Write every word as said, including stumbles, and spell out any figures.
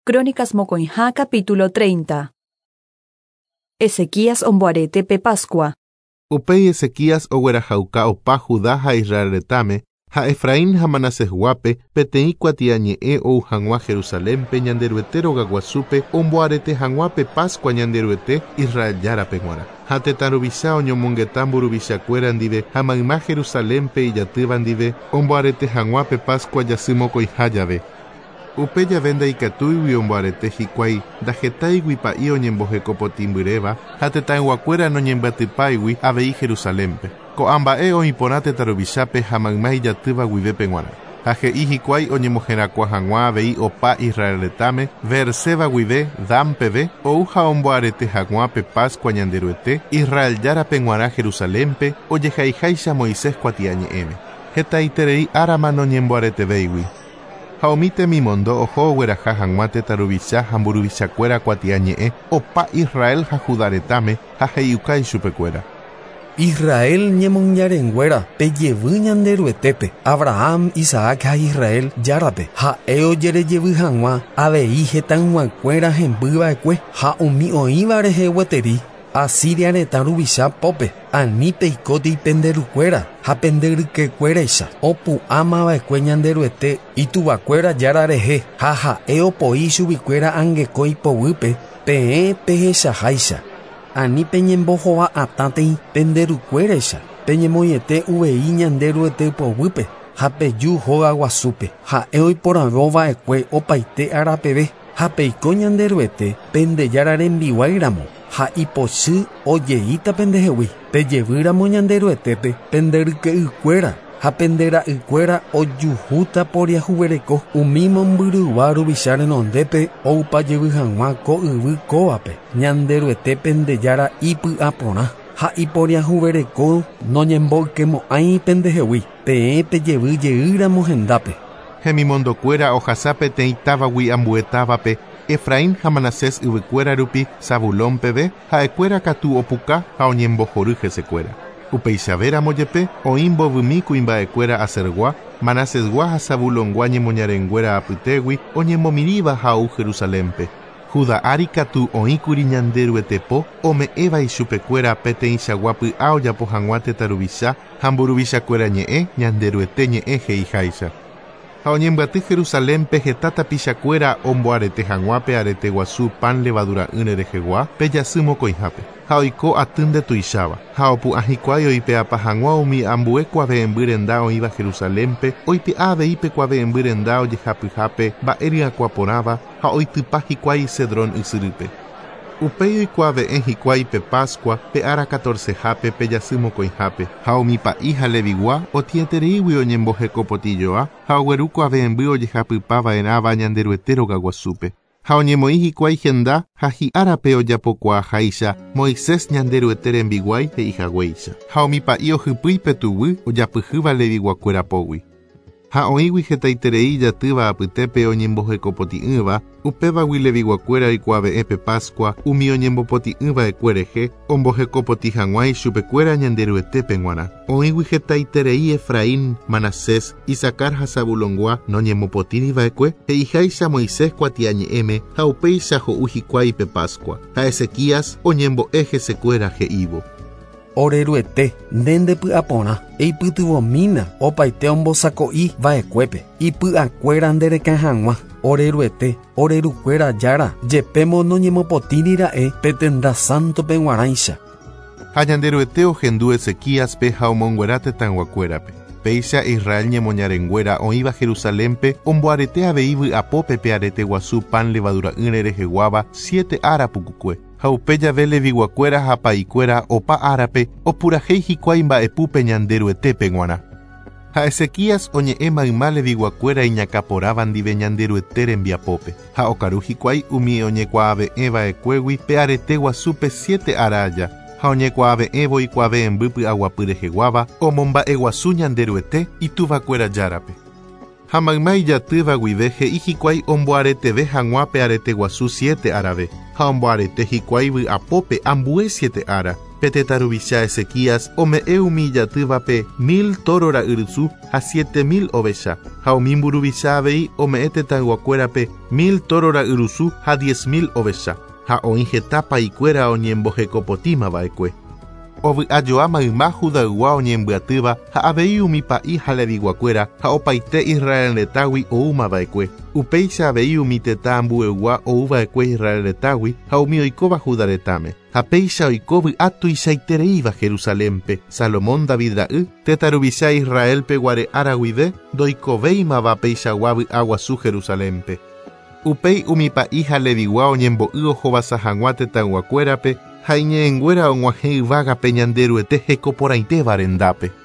Crónicas Mocoinha, capítulo treinta. Ezequías omboarete pe Pascua. Upei Ezequías oguerajauka opa Judá ha Israel retame, ha Efraín ha Manasés guape, petei kuatiañe'ẽ ou hag̃ua Jerusalémpe ñanderuetero gaguasúpe omboarete hag̃ua pe Pascua ñanderuete Israel járape g̃uarã. Ha tetãruvicha oñomongeta mburuvichakuéra ndive ha mayma Jerusalémpe ijatýva ndive omboarete hag̃ua pe Pascua jasy mokoiha jave. Upe jave ndaikatúigui omboarete hikuái ndahetáigui pa'i oñembohekopotĩ mbyréva ha tetãyguakuéra noñembyatýpaigui avei Jerusalémpe. Ko'ãmba'e oĩporã tetãruvichápe ha mayma ijatýva guivépe g̃uarã. Ha he'i hikuái oñemoherakua hag̃ua avei opa Israel retãme, Beerseba guive, Dan peve, ou ha omboarete hag̃ua pe Pascua ñanderuete Israel járape g̃uarã Jerusalémpe ojehaiháicha Moisés kuatiañe'ẽme. Hetaiterei árama noñemboaretevéigui. Ha omíte mimondo oho ogueraha hag̃ua tetãruvicha ha mburuvichakuéra kuatiañe'ẽ opa Israel ha Judá retãme ha he'iuka ichupekuéra. Israel ñemoñarenguéra pejevy ñanderuetépe Abraham, Isaac ha Israel járape ha eojerejevy hag̃ua avei hetãyg̃uakuéra hembýva'ekue ha umi oĩva rehe gueteri Asiria retã ruvicha pópe ani peikóti penderukuéra ha penderykekuéreicha opu'ãmava'ekue ñanderuete ituvakuéra jára rehe ha ha'e opoi chuvikuéra angeko ipovýpe peẽ pehechaháicha ani peñembohova'atãtei penderukuéreicha peñemoiete uvei ñanderuete ipovýpe ha peju hóga guasúpe ha'e oiporãvova'ekue opaite arapeve ha peiko ñanderuete pendejára rembiguaíramo ha ipochy ojeíta pendehegui pejevýramo ñanderuetépe penderyke'ykuéra ha pendera'ykuéra ojuhúta poriahuvereko umi mombyryva ruvicha renondépe oupajevy hag̃ua ko yvy kóvape ñanderuete pendejára ipy'aporã ha iporiahuvereko noñemboykemo'ãi pendehegui peẽ pejevy jeýramo hendápe. Hemimondokuéra ohasa peteĩ távagui ambuetávape Efraín ha Manasés yvykuéra rupi Zabulón peve ha'ekuéra katu opuka ha oñembohory hesekuéra. Upeichavéramo jepe oĩ mbovymi kuimba'ekuéra Asergua, Manasésgua ha Zabulóngua ñemoñarenguéra apytégui oñemomiríva ha ou Jerusalémpe. Judá ári katu oĩkuri ñanderuetepo ome'ẽva ichupekuéra peteĩ chagua py'a ojapo hag̃ua tetãruvicha ha mburuvichakuéra ñe'ẽ ñanderuete ñe'ẽ he'iháicha. Ha oñembyaty Jerusalémpe heta tapichakuéra omboarete hag̃ua pe arete guasu pan levadura ýre rehegua pe jasy mokoihápe. Ha oiko atýnte tuicháva. Ha opu'ã hikuái oipe'apa hag̃ua umi ambue kuave'emby renda oĩva Jerusalémpe oipe'a aveípe kuave'emby renda ojehapyhápe mba'e ryakua porãva ha oitypa hikuái Cedrón ysyrype. Upéi oikuaave'ẽ hikuái pe Pascua pe ára catorcehápe pe jasy mokoihápe ha umi pa'i ha levigua otĩetereígui oñembohekopotijoa ha ogueru kuave'emby ojehapypava'erãva ñanderuetero gaguasúpe. Ha oñemoĩ hikuái henda ha hi'árape ojapokuaaháicha Moisés ñanderuete rembiguái he'ihaguéicha. Ha umi pa'i ohypýi petuguy ojapyhýva leviguakuérapógui. Ha oĩgui hetaiterei jatýva apytépe oñembohekopoti'ỹva upévagui leviguakuéra oikuaave'ẽ pe Pascua umi oñembopoti'ỹva'ekuérehe ombohekopoti hag̃ua ichupekuéra ñanderuetépe g̃uarã. Oĩgui hetaiterei Efraín, Manasés, Isakar ha Zabulóngua noñemopotĩriva'ekue he'iháicha Moisés kuatiañe'ẽme ha upéicha ho'u hikuái pe Pascua. Ha Ezequías oñembo'e hesekuéra he'ívo. Oreruete ndénde py'aporã eipytyvõmína opaite ombosako'i va'ekuépe ipy'akuéra nderekã hag̃ua oreruete orerukuéra jára jepémo noñemopotĩrira'e pe tenda santope g̃uarãicha. Ha ñanderuete ohendu Ezequías pe ha omonguera tetãnguakuérape. Péicha Israel ñemoñarenguéra oĩva Jerusalémpe omboarete avei vy'apópe pe arete guasu pan levadura ýre reheguáva siete ára pukukue. Ha upe jave leviguakuéra ha paikuéra opa árape opurahéi hikuái mba'epúpe ñanderuetépe g̃uarã. Ha Ezequías oñe'ẽ mayma leviguakuéra iñakaporáva ndive ñanderuete rembiapópe. Ha okaru hikuái umi oñekuaave'ẽva'ekuégui pe arete guasúpe siete ára aja. Ha oñekuaave'ẽvo ikuaave'emby py'aguapy reheguáva omomba'e guasu ñanderuete ituvakuéra járape. Ha mayma ijatýva guive he'i hikuái omboareteve hag̃ua pe arete guasu siete árave. Ha omboarete hikuái vy'apópe ambue siete ára Petetaruvisha Ezequías ome eumilla tyvape mil torora yrsu ha siete mil ovecha. Ha omimburuvishavei ome etetayguakuérape mil torora yrusu ha diez mil ovecha. Ha oĩhetápa ikuéra oñembohekopotíva'ekue. Ovy'ajoa mayma judagua oñembyatýva ha avei umi pa'i ha leviguakuéra ha opaite Israel retágui oúmava'ekue. Upéicha avei umi tetã ambuegua oúva'ekue Israel retágui ha umi oikóva Juda retãme. Ha péicha oiko vy'atuichaitereíva Jerusalémpe Salomón David ra'y tetaruvicha Israelpe guare'ára guive ndoikovéimava péichagua vy'aguasu Jerusalémpe. Upéi umi pa'i ha levigua oñembo'y ohovasa hag̃ua tetãguakuérape ha iñe'ẽnguéra og̃uahẽ yvágape ñande ruete hekoporãitéva rendápe.